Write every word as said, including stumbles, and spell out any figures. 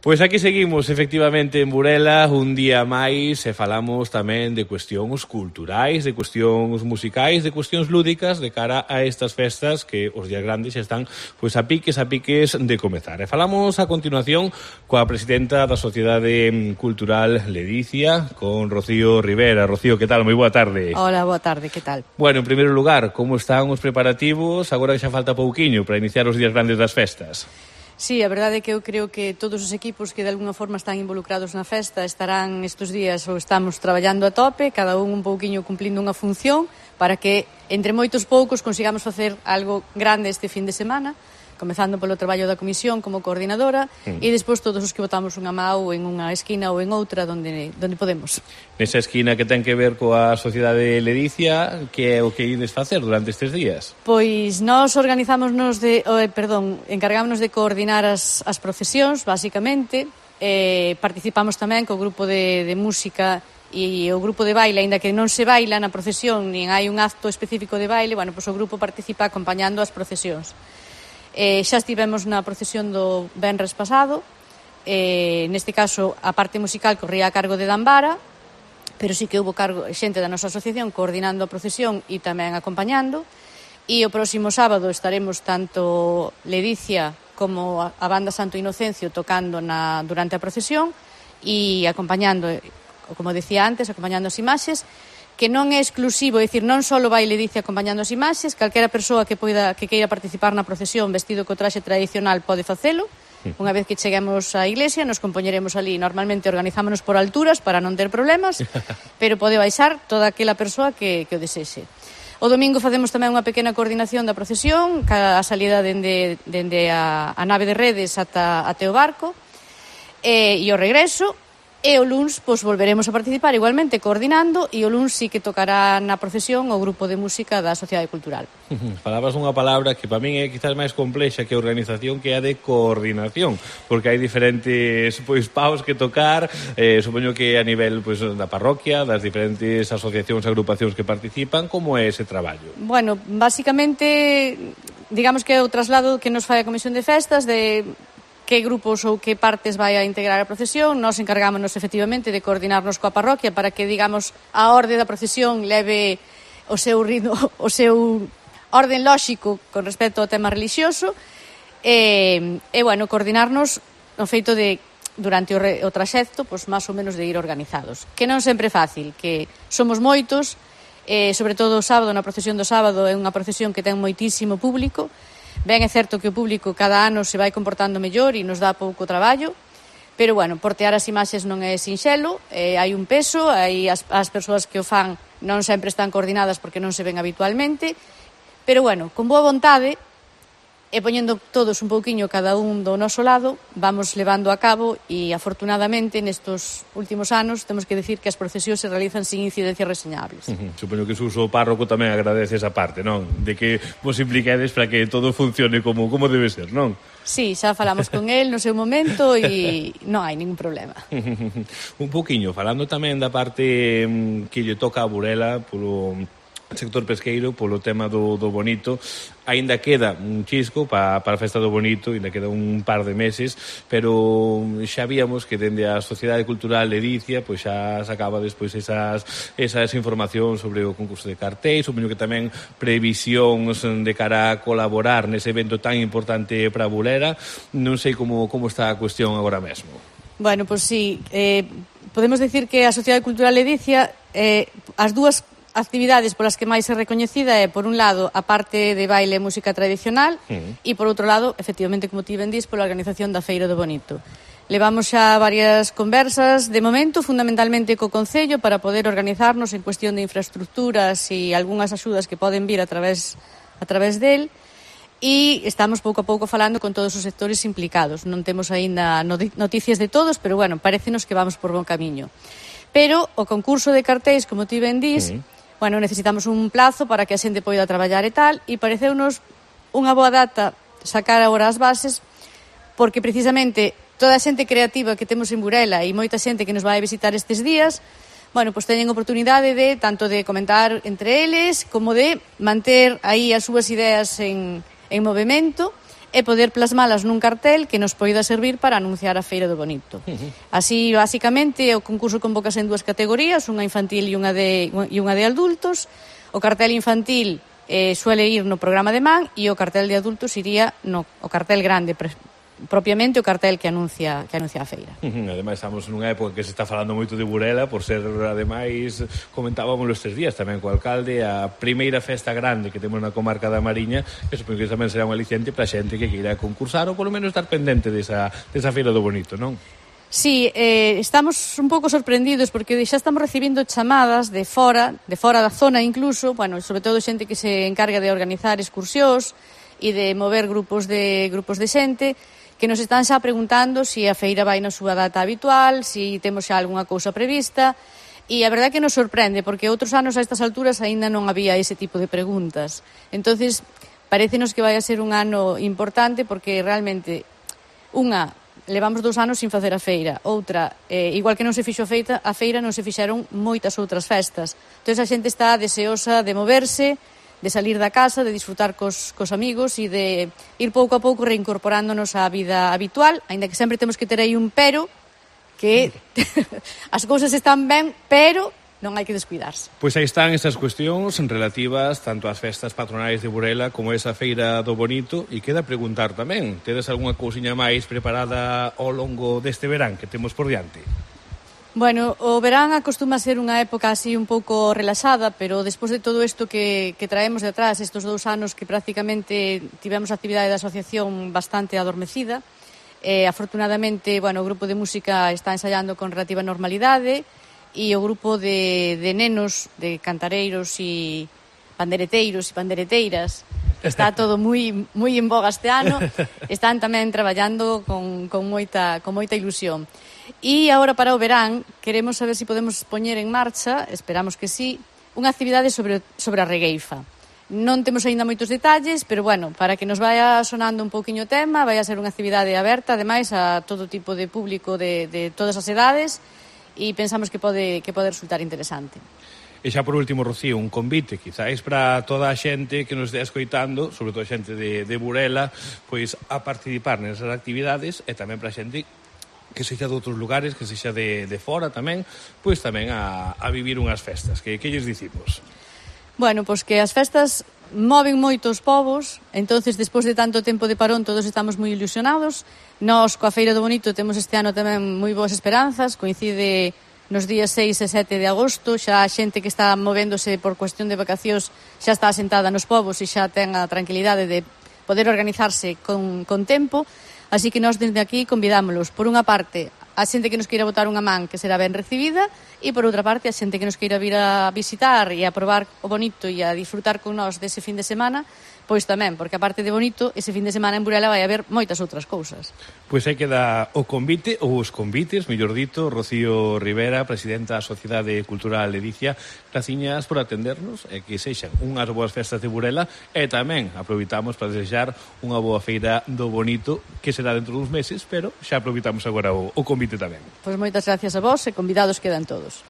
Pois aquí seguimos, efectivamente, en Burela, un día máis, e falamos tamén de cuestións culturais, de cuestións musicais, de cuestións lúdicas de cara a estas festas que os días grandes xa están pois a piques, a piques de comezar. E falamos a continuación coa presidenta da Sociedade Cultural Ledicia, con Rocío Rivera. Rocío, que tal? Moi boa tarde. Hola, boa tarde, que tal? Bueno, en primeiro lugar, como están os preparativos? Agora que xa falta pouquiño para iniciar os días grandes das festas. Sí, a verdade é que eu creo que todos os equipos que de alguna forma están involucrados na festa estarán estes días ou estamos traballando a tope, cada un un pouquiño cumplindo unha función para que entre moitos poucos consigamos facer algo grande este fin de semana, comezando polo traballo da comisión como coordinadora mm. e despois todos os que botamos unha mau en unha esquina ou en outra donde, donde podemos. Nesa esquina que ten que ver coa Sociedade Ledicia, que é o que ides facer durante estes días? Pois nós organizámonos de, eh, perdón, encargámonos de coordinar as, as procesións, basicamente, eh, participamos tamén co grupo de, de música e o grupo de baile, aínda que non se baila na procesión, nin hai un acto específico de baile, bueno, pois o grupo participa acompañando as procesións. Eh, xa estivemos na procesión do venres pasado, eh, neste caso a parte musical corría a cargo de Dambara, pero sí que houve cargo, xente da nosa asociación coordinando a procesión e tamén acompañando, e o próximo sábado estaremos tanto Ledicia como a banda Santo Inocencio tocando na, durante a procesión e acompañando, como decía antes, acompañando as imaxes, que non é exclusivo, é dicir, non só vai Ledicia acompañando as imaxes, calquera persoa que poida que queira participar na procesión vestido co traxe tradicional pode facelo. Unha vez que cheguemos á iglesia, nos compoñeremos ali. Normalmente organizámonos por alturas para non ter problemas, pero pode baixar toda aquela persoa que, que o desexe. O domingo facemos tamén unha pequena coordinación da procesión, a salida dende, dende a, a nave de redes ata, ate o barco, e, e o regreso. E o luns, pois, volveremos a participar igualmente coordinando, e o luns sí que tocará na procesión o grupo de música da Sociedade Cultural. Falabas unha palabra que para min é quizás máis complexa que a organización, que é a de coordinación, porque hai diferentes pois paus que tocar, eh, supoño que a nivel pois da parroquia, das diferentes asociacións e agrupacións que participan, como é ese traballo? Bueno, basicamente, digamos que é o traslado que nos fai a Comisión de Festas de que grupos ou que partes vai a integrar a procesión. Nós encargámonos efectivamente de coordinarnos coa parroquia para que, digamos, a orde da procesión leve o seu ritmo, o seu orden lóxico con respecto ao tema religioso e, e bueno, coordinarnos no feito de durante o, re, o traxecto, pois máis ou menos de ir organizados, que non sempre é fácil, que somos moitos, e sobre todo o sábado, na procesión do sábado é unha procesión que ten moitísimo público. Ben, é certo que o público cada ano se vai comportando mellor e nos dá pouco traballo, pero, bueno, portear as imaxes non é sinxelo, eh, hai un peso, hai as, as persoas que o fan non sempre están coordinadas porque non se ven habitualmente, pero, bueno, con boa vontade e poñendo todos un pouquiño cada un do noso lado, vamos levando a cabo e, afortunadamente, nestos últimos anos, temos que decir que as procesións se realizan sin incidencias reseñables. Uh-huh. Supoño que o uso párroco tamén agradece esa parte, non? De que vos impliquedes para que todo funcione como, como debe ser, non? Sí, xa falamos con el no seu momento e non hai ningún problema. Un pouquiño, falando tamén da parte que lle toca a Burela polo sector pesqueiro, polo tema do, do bonito, aínda queda un chisco para pa a festa do bonito, aínda queda un par de meses, pero xa víamos que dende a Sociedade Cultural Ledicia pois xa sacaba despois esas, esas informacións sobre o concurso de cartéis, supoño que tamén previsións de cara a colaborar nese evento tan importante para Burela. Non sei como, como está a cuestión agora mesmo. Bueno, pois sí, eh, podemos decir que a Sociedade Cultural Ledicia, eh, as dúas actividades polas que máis é recoñecida é, por un lado, a parte de baile e música tradicional uh-huh. e, por outro lado, efectivamente, como ti ben dís, pola organización da Feira do Bonito. Levamos xa varias conversas, de momento, fundamentalmente co Concello, para poder organizarnos en cuestión de infraestructuras e algunhas axudas que poden vir a través, a través del, e estamos pouco a pouco falando con todos os sectores implicados. Non temos aínda noticias de todos, pero, bueno, parécenos que vamos por bon camiño. Pero o concurso de cartéis, como ti ben dís, uh-huh. bueno, necesitamos un plazo para que a xente poida traballar e tal, e pareceunos unha boa data sacar agora as bases, porque precisamente toda a xente creativa que temos en Burela e moita xente que nos vai a visitar estes días, bueno, pois teñen oportunidade de tanto de comentar entre eles como de manter aí as súas ideas en, en movimento e poder plasmalas nun cartel que nos poida servir para anunciar a Feira do Bonito. Uh-huh. Así, basicamente, o concurso convocase en dúas categorías, unha infantil e unha de, e unha de adultos. O cartel infantil eh, suele ir no programa de man e o cartel de adultos iría no o cartel grande, pre, propiamente o cartel que anuncia que anuncia a feira. Uh-huh. Ademais, estamos nunha época que se está falando moito de Burela, por ser, ademais, comentábamos estes días tamén co alcalde, a primeira festa grande que temos na comarca da Mariña, que supongo que tamén será un aliciente para a xente que queira concursar ou polo menos estar pendente desa, desa Feira do Bonito, non? Sí, eh, estamos un pouco sorprendidos porque xa estamos recibindo chamadas de fora, de fora da zona incluso, bueno, sobre todo xente que se encarga de organizar excursións e de mover grupos de grupos de xente que nos están xa preguntando se si a feira vai na súa data habitual, se si temos xa algunha cousa prevista, e a verdade que nos sorprende, porque outros anos a estas alturas aínda non había ese tipo de preguntas. Entonces, parécenos que vai a ser un ano importante, porque realmente, unha, levamos dous anos sin facer a feira, outra, eh, igual que non se fixo a feita, a feira non se fixeron moitas outras festas. Entón, a xente está deseosa de moverse, de salir da casa, de disfrutar cos, cos amigos e de ir pouco a pouco reincorporándonos á vida habitual, aínda que sempre temos que ter aí un pero, que as cousas están ben, pero non hai que descuidarse. Pois aí están esas cuestións relativas tanto ás festas patronais de Burela como esa Feira do Bonito, e queda preguntar tamén, tedes algunha cousiña máis preparada ao longo deste verán que temos por diante? Bueno, o verán acostuma ser unha época así un pouco relaxada, pero despois de todo isto que, que traemos de atrás, estes dous anos que prácticamente tivemos a actividade da asociación bastante adormecida, eh, afortunadamente, bueno, o grupo de música está ensaiando con relativa normalidade e o grupo de, de nenos, de cantareiros e pandereteiros e pandereteiras, está todo moi moi en boga este ano, están tamén traballando con, con, moita, con moita ilusión. E agora para o verán queremos saber se si podemos poñer en marcha, esperamos que sí, unha actividade sobre, sobre a regueifa. Non temos aínda moitos detalles, pero bueno, para que nos vaya sonando un pouquiño o tema, vai a ser unha actividade aberta, ademais, a todo tipo de público de, de todas as edades, e pensamos que pode, que pode resultar interesante. E xa por último, Rocío, un convite, quizáis para toda a xente que nos estea escoitando, sobre todo a xente de, de Burela, pois a participar nesas actividades, e tamén para a xente que sexa de outros lugares, que sexa de, de fora tamén, pois tamén a, a vivir unhas festas. Que, que lles dicimos? Bueno, pois que as festas moven moito os povos, entonces despois de tanto tempo de parón todos estamos moi ilusionados. Nós coa Feira do Bonito temos este ano tamén moi boas esperanzas, coincide nos días seis e sete de agosto, xa a xente que está movéndose por cuestión de vacacións xa está asentada nos povos e xa ten a tranquilidade de poder organizarse con, con tempo. Así que nós desde aquí convidámolos, por unha parte, a xente que nos queira botar unha man, que será ben recibida, e por outra parte, a xente que nos queira vir a visitar e a probar o bonito e a disfrutar con nós dese fin de semana, pois tamén, porque aparte de bonito, ese fin de semana en Burela vai haber moitas outras cousas. Pois aí queda o convite, ou os convites, mellor dito, Rocío Rivera, presidenta da Sociedade Cultural Ledicia, graciñas por atendernos, e que sexan unhas boas festas de Burela, e tamén aproveitamos para desexar unha boa feira do bonito, que será dentro duns meses, pero xa aproveitamos agora o, o convite tamén. Pois moitas gracias a vos, e convidados quedan todos.